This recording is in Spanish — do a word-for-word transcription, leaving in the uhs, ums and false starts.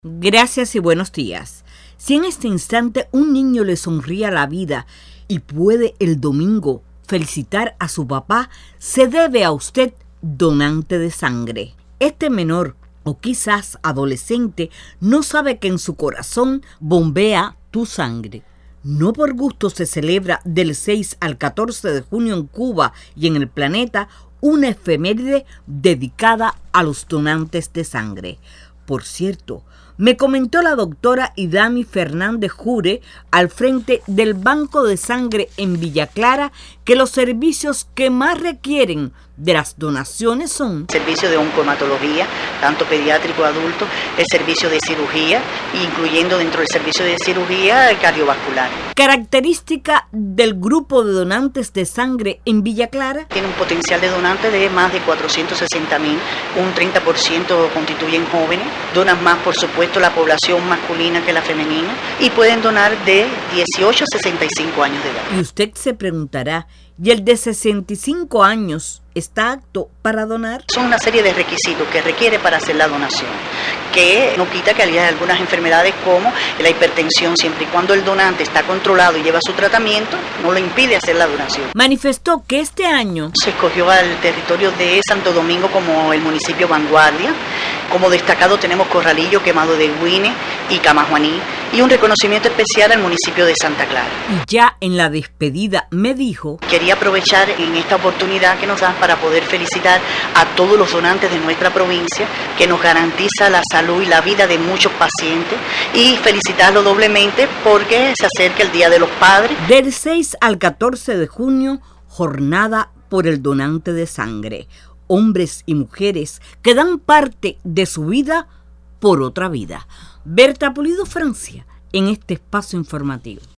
Gracias y buenos días. Si en este instante un niño le sonríe a la vida y puede el domingo felicitar a su papá, se debe a usted, donante de sangre. Este menor, o quizás adolescente, no sabe que en su corazón bombea tu sangre. No por gusto se celebra del seis al catorce de junio en Cuba y en el planeta una efeméride dedicada a los donantes de sangre. Por cierto, me comentó la doctora Idami Fernández Jure, al frente del Banco de Sangre en Villa Clara, que los servicios que más requieren de las donaciones son servicio de oncohematología, tanto pediátrico adulto, el servicio de cirugía, incluyendo dentro del servicio de cirugía el cardiovascular. Característica del grupo de donantes de sangre en Villa Clara. Tiene un potencial de donantes de más de cuatrocientos sesenta mil, un treinta por ciento constituyen jóvenes, donan más por supuesto la población masculina que la femenina y pueden donar de dieciocho a sesenta y cinco años de edad. Y usted se preguntará, ¿y el de sesenta y cinco años está apto para donar? Son una serie de requisitos que requiere para hacer la donación, que no quita que haya algunas enfermedades como la hipertensión, siempre y cuando el donante está controlado y lleva su tratamiento, no le impide hacer la donación. Manifestó que este año se escogió al territorio de Santo Domingo como el municipio vanguardia. Como destacado tenemos Corralillo, Quemado de Güine y Camajuaní, y un reconocimiento especial al municipio de Santa Clara. Y ya en la despedida me dijo: quería aprovechar en esta oportunidad que nos dan para poder felicitar a todos los donantes de nuestra provincia, que nos garantiza la salud y la vida de muchos pacientes, y felicitarlo doblemente porque se acerca el Día de los Padres. Del seis al catorce de junio, jornada por el donante de sangre. Hombres y mujeres que dan parte de su vida por otra vida. Berta Pulido, Francia, en este espacio informativo.